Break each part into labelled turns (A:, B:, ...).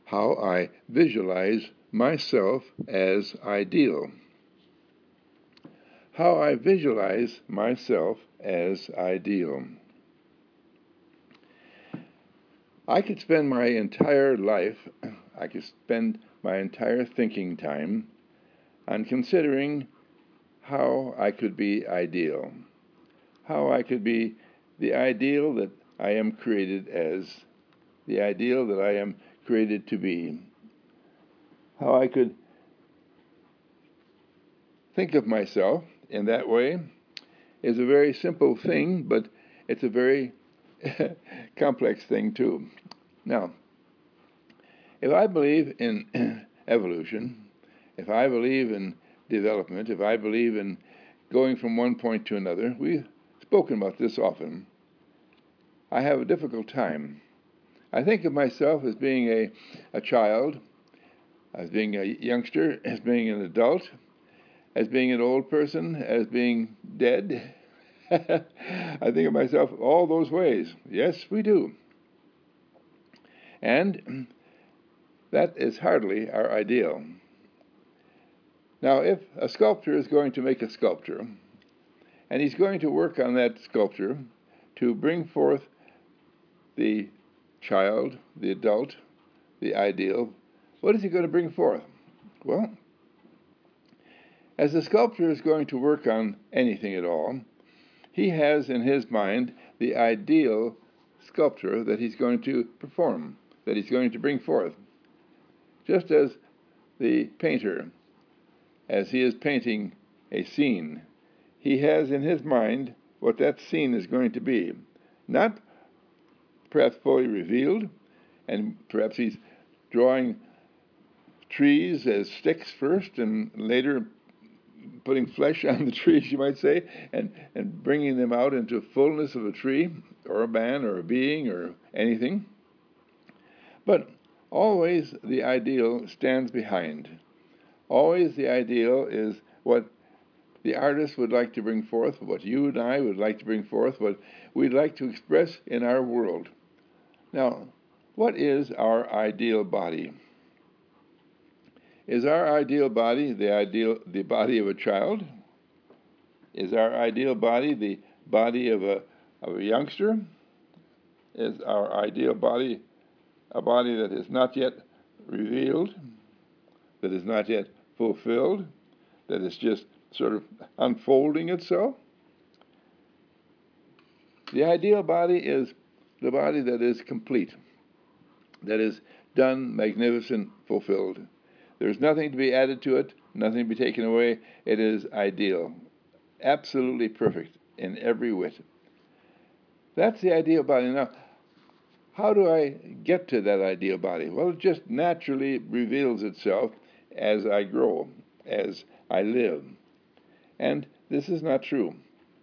A: how I visualize myself as ideal. How I visualize myself as ideal. I could spend my entire life, I could spend my entire thinking time on considering how I could be ideal, how I could be the ideal that I am created as, the ideal that I am created to be, how I could think of myself in that way is a very simple thing, but it's a very complex thing too. Now, if I believe in evolution, if I believe in development, if I believe in going from one point to another, we've spoken about this often, I have a difficult time. I think of myself as being a child, as being a youngster, as being an adult, as being an old person, as being dead. I think of myself all those ways. Yes, we do. And that is hardly our ideal. Now, if a sculptor is going to make a sculpture, and he's going to work on that sculpture to bring forth the child, the adult, the ideal, what is he going to bring forth? Well, as the sculptor is going to work on anything at all, he has in his mind the ideal sculpture that he's going to perform, that he's going to bring forth. Just as the painter, as he is painting a scene, he has in his mind what that scene is going to be. Not perhaps fully revealed, and perhaps he's drawing trees as sticks first and later putting flesh on the trees, you might say, and bringing them out into fullness of a tree or a man or a being or anything. But always the ideal stands behind. Always the ideal is what the artist would like to bring forth, what you and I would like to bring forth, what we'd like to express in our world. Now, what is our ideal body? Is our ideal body the body of a child? Is our ideal body the body of a youngster? Is our ideal body a body that is not yet revealed, that is not yet fulfilled, that is just sort of unfolding itself? The ideal body is the body that is complete, that is done, magnificent, fulfilled. There's nothing to be added to it, nothing to be taken away. It is ideal, absolutely perfect in every whit. That's the ideal body. Now, how do I get to that ideal body? Well, it just naturally reveals itself as I grow, as I live. And this is not true.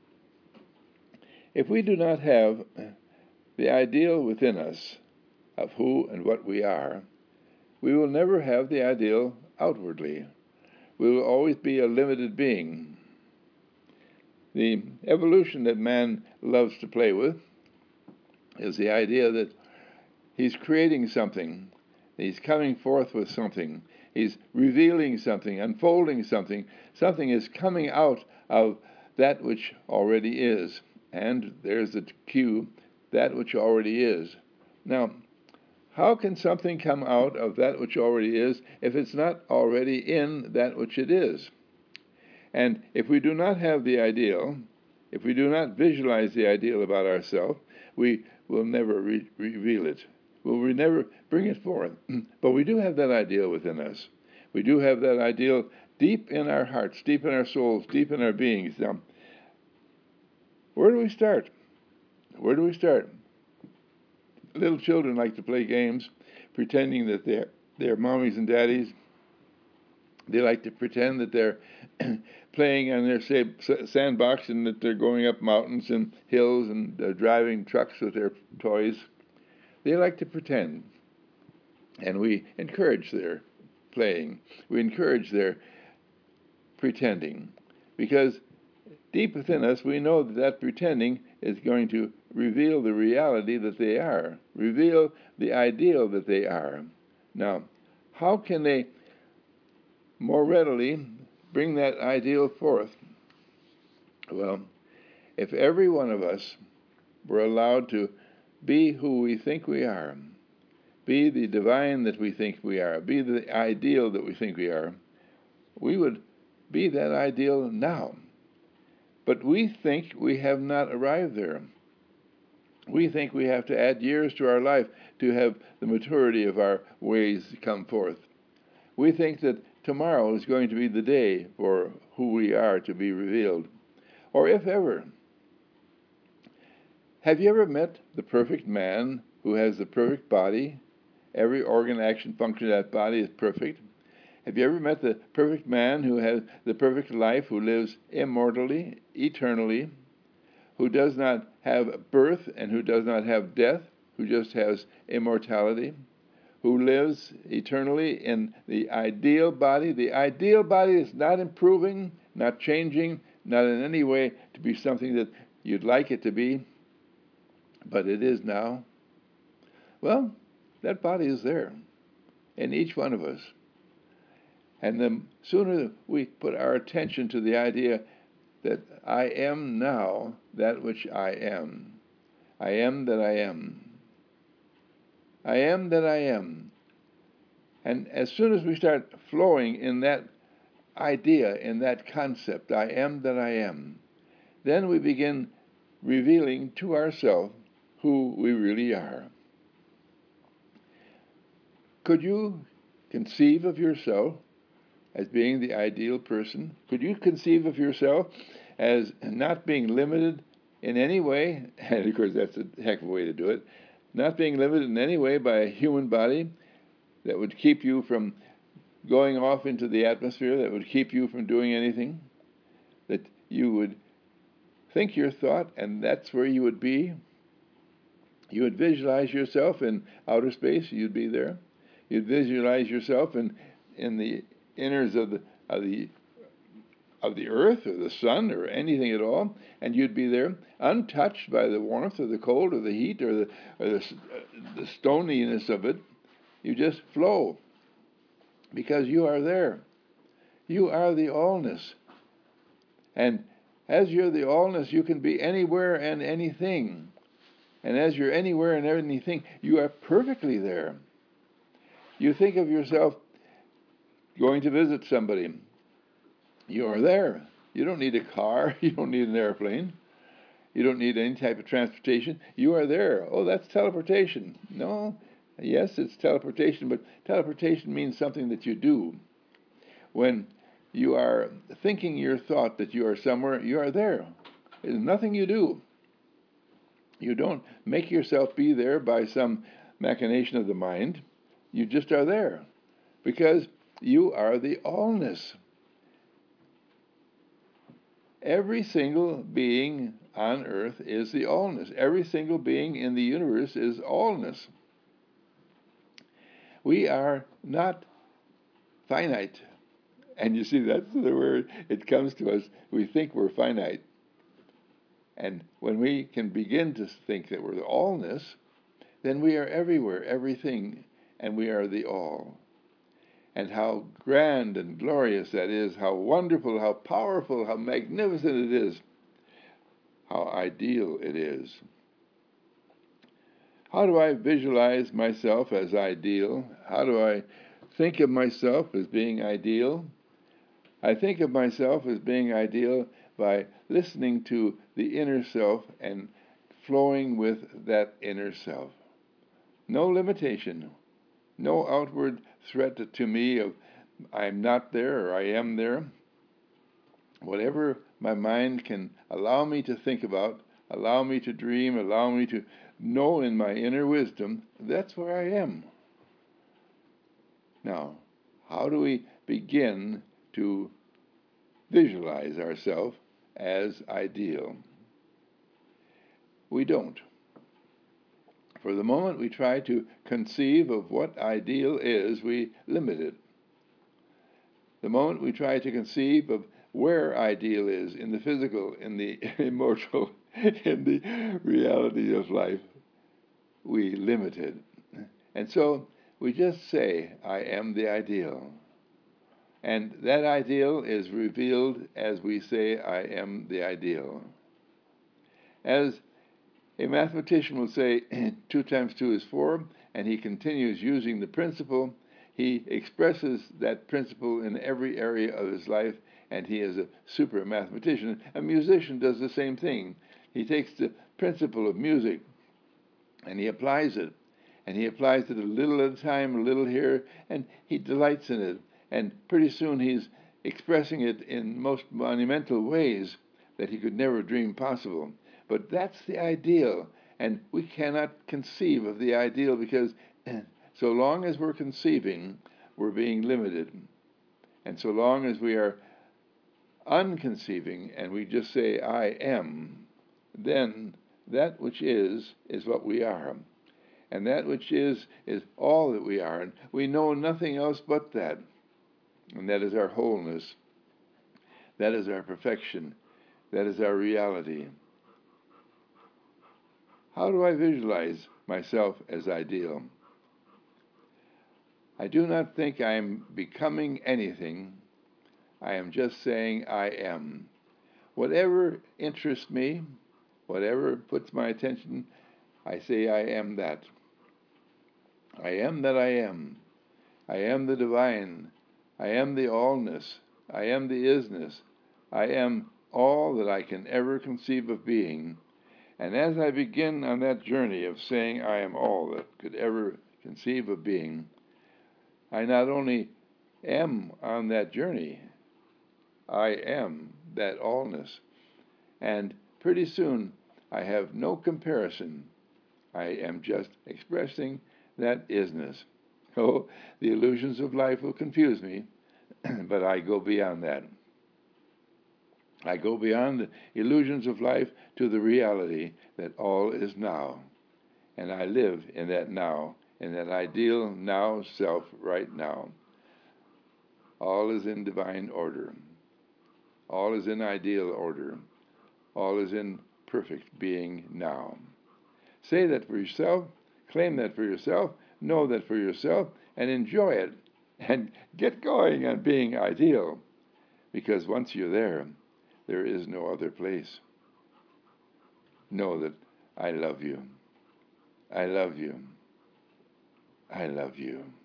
A: If we do not have the ideal within us of who and what we are, we will never have the ideal outwardly. We will always be a limited being. The evolution that man loves to play with is the idea that he's creating something, he's coming forth with something, he's revealing something, unfolding something. Something is coming out of that which already is. And there's the cue, that which already is. Now, how can something come out of that which already is if it's not already in that which it is? And if we do not have the ideal, if we do not visualize the ideal about ourselves, we will never reveal it. We'll never bring it forth. But we do have that ideal within us. We do have that ideal deep in our hearts, deep in our souls, deep in our beings. Now, where do we start? Where do we start? Little children like to play games, pretending that they're mommies and daddies. They like to pretend that they're playing on their sandbox and that they're going up mountains and hills and driving trucks with their toys. They like to pretend. And we encourage their playing. We encourage their pretending. Because deep within us, we know that pretending is going to reveal the reality that they are, reveal the ideal that they are. Now, how can they more readily bring that ideal forth? Well, if every one of us were allowed to be who we think we are, be the divine that we think we are, be the ideal that we think we are, we would be that ideal now. But we think we have not arrived there. We think we have to add years to our life to have the maturity of our ways come forth. We think that tomorrow is going to be the day for who we are to be revealed. Or if ever. Have you ever met the perfect man who has the perfect body? Every organ, action, function of that body is perfect. Have you ever met the perfect man who has the perfect life, who lives immortally, eternally, who does not have birth and who does not have death, who just has immortality, who lives eternally in the ideal body? The ideal body is not improving, not changing, not in any way to be something that you'd like it to be, but it is now. Well, that body is there in each one of us. And the sooner we put our attention to the idea that I am now that which I am that I am. I am that I am. And as soon as we start flowing in that idea, in that concept, I am that I am, then we begin revealing to ourselves who we really are. Could you conceive of yourself as being the ideal person? Could you conceive of yourself as not being limited in any way, and of course that's a heck of a way to do it, not being limited in any way by a human body that would keep you from going off into the atmosphere, that would keep you from doing anything, that you would think your thought and that's where you would be? You would visualize yourself in outer space, you'd be there. You'd visualize yourself in the inners of the earth or the sun or anything at all, and you'd be there, untouched by the warmth or the cold or the heat or the stoniness of it. You just flow because you are there. You are the allness. And as you're the allness, you can be anywhere and anything. And as you're anywhere and anything, you are perfectly there. You think of yourself going to visit somebody. You are there. You don't need a car. You don't need an airplane. You don't need any type of transportation. You are there. Oh, that's teleportation. No, yes, it's teleportation, but teleportation means something that you do. When you are thinking your thought that you are somewhere, you are there. There's nothing you do. You don't make yourself be there by some machination of the mind. You just are there because you are the allness. Every single being on earth is the allness. Every single being in the universe is allness. We are not finite. And you see, that's the word, it comes to us. We think we're finite. And when we can begin to think that we're the allness, then we are everywhere, everything, and we are the all. And how grand and glorious that is, how wonderful, how powerful, how magnificent it is, how ideal it is. How do I visualize myself as ideal? How do I think of myself as being ideal? I think of myself as being ideal by listening to the inner self and flowing with that inner self. No limitation, no outward threat to me of I'm not there or I am there. Whatever my mind can allow me to think about, allow me to dream, allow me to know in my inner wisdom, that's where I am. Now, how do we begin to visualize ourselves as ideal? We don't. For the moment we try to conceive of what ideal is, we limit it. The moment we try to conceive of where ideal is in the physical, in the emotional, in the reality of life, we limit it. And so we just say, I am the ideal. And that ideal is revealed as we say, I am the ideal. As a mathematician will say, 2 times 2 is 4, and he continues using the principle. He expresses that principle in every area of his life, and he is a super mathematician. A musician does the same thing. He takes the principle of music, and he applies it. And he applies it a little at a time, a little here, and he delights in it. And pretty soon he's expressing it in most monumental ways that he could never dream possible. But that's the ideal, and we cannot conceive of the ideal because so long as we're conceiving, we're being limited. And so long as we are unconceiving and we just say, I am, then that which is what we are. And that which is all that we are. And we know nothing else but that. And that is our wholeness. That is our perfection. That is our reality. How do I visualize myself as ideal? I do not think I am becoming anything. I am just saying I am. Whatever interests me, whatever puts my attention, I say I am that. I am that I am. I am the divine. I am the allness. I am the isness. I am all that I can ever conceive of being. And as I begin on that journey of saying I am all that could ever conceive of being, I not only am on that journey, I am that allness. And pretty soon I have no comparison. I am just expressing that isness. Oh, the illusions of life will confuse me, but I go beyond that. I go beyond the illusions of life to the reality that all is now. And I live in that now, in that ideal now self right now. All is in divine order. All is in ideal order. All is in perfect being now. Say that for yourself, claim that for yourself, know that for yourself, and enjoy it. And get going on being ideal. Because once you're there, there is no other place. Know that I love you. I love you. I love you.